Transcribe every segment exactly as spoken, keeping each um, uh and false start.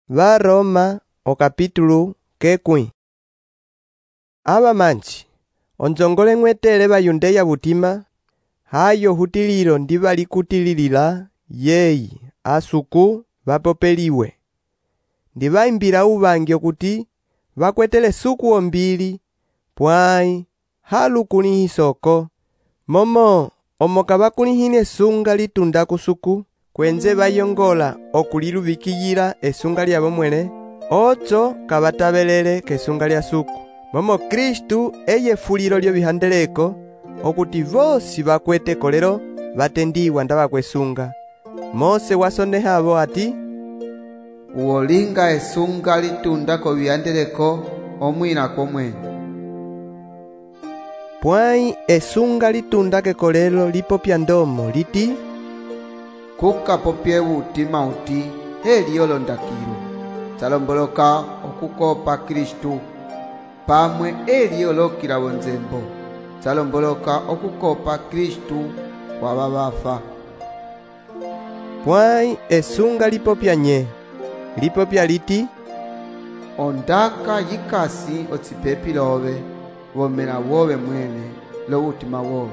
Va Roma o capítulo kekwi. Aba manchi onzongole ng'wetele bayundeya butima hayo hutililo ndi bali kutililila yeyi asuku bapopeliwe. Ndi baimbila ubangyo kuti bakwetele suku ombili pwai halu kuni hisoko momo omoka bakunihine esunga litunda kusuku kwenze bayongola okulilubikiyila esunga lyabo mwene otso kabatabelele kesunga lya suku momo Kristu eye fulilo lyo bihandeleko okuti vosi bakwete kolero batendiwa ndabakwesunga. Mose wasoneha abo ati uolinga esunga litunda ko bihandeleko omwina komwe pwai esunga litunda ke kolero lipopya ndomo liti kuka popye butima uti heliyo londakilo tsalomboloka okukopa Kristu pamwe eliyo lokila bonzembo tsalomboloka okukopa Kristu kwa babafa. Pwai esunga lipopya nye lipopya liti ondaka yikasi otsipepi lobe bomera wobe mwene lo butima wobe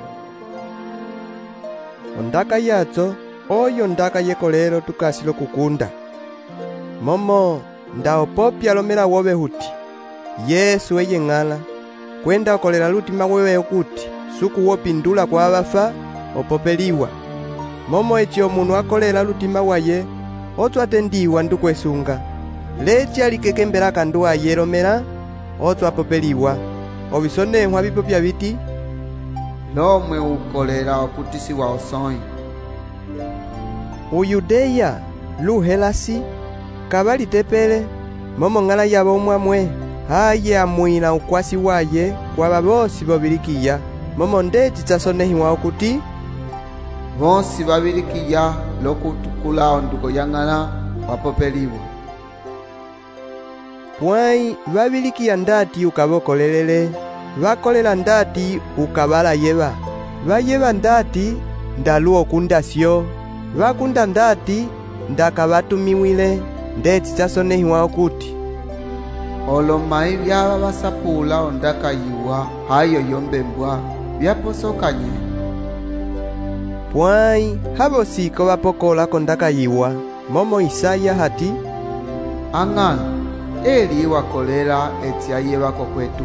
ondaka yatso oyo ndaka yekolero tukasilo kukunda momo ndaopopya lomera wobe huti Yesu eye ng'ala kwenda okolera lutima wewe okuti suku wopindula kwa abafa opopeliwa momo echi omunhu akolera lutima waye otso atendiwa ndukwesunga lechi alikekembera kandu aye lomera otso apopeliwa obisonehwa bipopya biti lomwe ukolera okutisiwa osoi Uyudeya luhelasi kabalitepele momo ng'ala yabo mwamwe haye amwila ukwasi waye kwa babosi bobilikiya momo ndechi tsasonehiwa okuti bosi babilikiya lokutukula onduko yang'ala wapopeliwa. Pwai babilikiya ndati ukabokolelele bakolela ndati ukabala yeba bayeba ndati ndaluo kundasyo bakunda ndati ndakabatumiwile ndeti tsasonehiwa okuti olomai byaba basapula ondakayiwa hayo yombembwa byaposokanye. Pwai habosiko bapokola kondakayiwa momo Isaya hati ang'ana eli wakolera etiayebako kwetu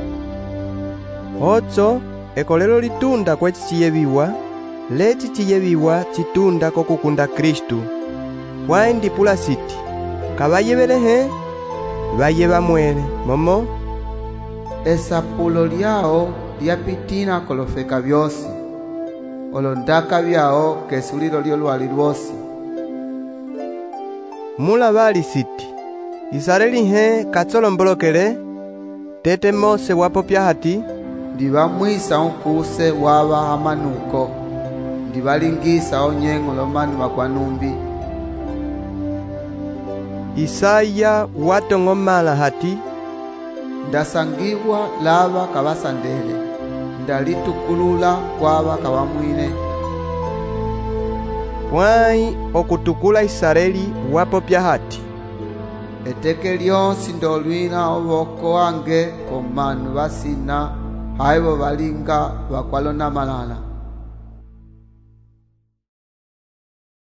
otso ekolero litunda kwechi chiyebiwa lechi chiyebiwa chitunda kokukunda Kristu. Pwai ndipula siti kabayebelehe bayeba mwele momo esapulo lyao lyapitina kolofeka byosi olondaka byao kesulilo lyo lwali lwosi mula bali siti Israelihe katsolombolokele tete Mose wapopya hati ndibamwisa unkuse waba amanuko ndibalingisa onyengo lomani bakwanumbi. Isaya watong'omala hati ndasangibwa laba kabasandele ndalitukulula kwaba kabamwine. Pwai okutukula Israeli wapopya hati eteke lyonsi ndolwina oboko wange komanu basina haibo balinga bakwalona malala